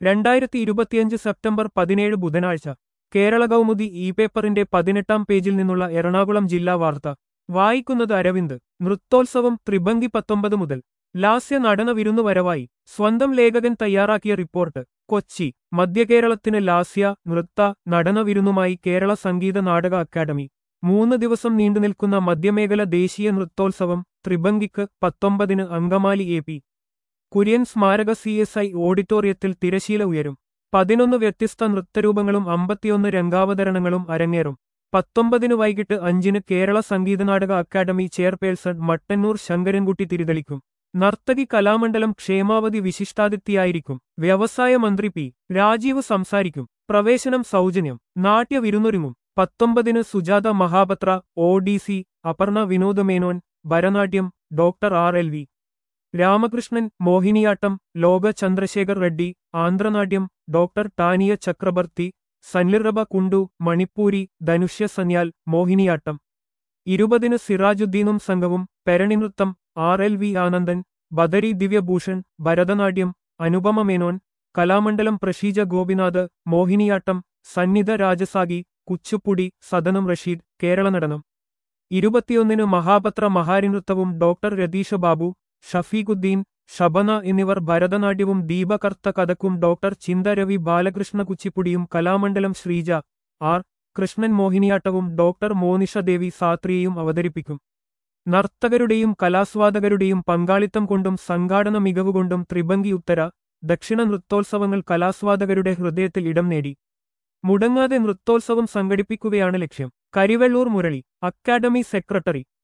2025 September 17 ബുധനാഴ്ച Kerala Kaumudi E പേപ്പറിന്റെ 18-ാം പേജിൽ നിന്നുള്ള എറണാകുളം ജില്ലാ വാർത്ത വായിക്കുന്നത് അരവിന്ദ്. നൃത്തോത്സവം ത്രിഭംഗി 19 മുതൽ. ലാസ്യ നടന വിരുന്നു വരവായി. സ്വന്തം ലേഖകൻ തയ്യാറാക്കിയ റിപ്പോർട്ട്. കൊച്ചി. മധ്യകേരളത്തിന് ലാസ്യ, നൃത്ത, നടന വിരുന്നുമായി കേരള സംഗീത നാടക അക്കാദമി. 3 ദിവസം നീണ്ടുനിൽക്കുന്ന മധ്യമേഖല ദേശീയ നൃത്തോത്സവം ത്രിഭംഗിക്ക് 19-ന് അങ്കമാലി എ.പി. കുര്യൻ സ്മാരക CSI ഓഡിറ്റോറിയത്തിൽ തിരശീല ഉയരും. 11 വ്യത്യസ്ത നൃത്തരൂപങ്ങളും 51 രംഗാവതരണങ്ങളും അരങ്ങേറും. 19-ന് വൈകിട്ട് 5-ന് കേരള സംഗീതനാടക അക്കാദമി ചെയർപേഴ്സൺ മട്ടന്നൂർ ശങ്കരൻകുട്ടി തിരിതെളിക്കും. നർത്തകി കലാമണ്ഡലം ക്ഷേമാവതി വിശിഷ്ടാതിഥിയായിരിക്കും. വ്യവസായ മന്ത്രി പി. രാജീവ് സംസാരിക്കും. പ്രവേശനം സൗജന്യം. നാട്യ വിരുന്നൊരുങ്ങും. 19-ന് Sujatha Mohapatra, ODC, Aparna Vinoda Menon, Bharatanatyam, doctor RLV. Ramakrishnan, Mohiniyattam, Loka Chandrashekhar Reddy, Andhranatyam, doctor Tania Chakraborty, Sanirbha Kundu, Manipuri, Dhanushya Sanyal, Mohiniyattam. 20-ന് സിറാജുദ്ദീനും സംഘവും, പെരണിനൃത്തം, RLV ആനന്ദൻ, ബദരി ദിവ്യഭൂഷൺ, ഭരതനാട്യം, അനുപമ മേനോൻ, കലാമണ്ഡലം പ്രഷീജ ഗോപിനാഥ്, മോഹിനിയാട്ടം, സന്നിധ രാജസാഗി, കുച്ചുപ്പുടി, സദനം റഷീദ്, കേരള നടനം. 21-ന് മഹാപത്ര മഹാരിനൃത്തവും ഡോക്ടർ രതീഷ ബാബു, ഷഫീഖുദ്ദീൻ, ഷബന എന്നിവർ ഭരതനാട്യവും ദീപകർത്ത കഥക്കും ഡോക്ടർ ചിന്ത രവി ബാലകൃഷ്ണ കുച്ചിപ്പുടിയും കലാമണ്ഡലം ശ്രീജ R. കൃഷ്ണൻ മോഹിനിയാട്ടവും ഡോക്ടർ മോനിഷ ദേവി സാത്രിയയും അവതരിപ്പിക്കും. നർത്തകരുടെയും കലാസ്വാദകരുടെയും പങ്കാളിത്തം കൊണ്ടും സംഘാടന മികവുകൊണ്ടും ത്രിഭംഗി ഉത്തര, ദക്ഷിണ നൃത്തോത്സവങ്ങൾ കലാസ്വാദകരുടെ ഹൃദയത്തിൽ ഇടം നേടി. മുടങ്ങാതെ നൃത്തോത്സവം സംഘടിപ്പിക്കുകയാണ് ലക്ഷ്യം. Karivellur Murali, academy secretary.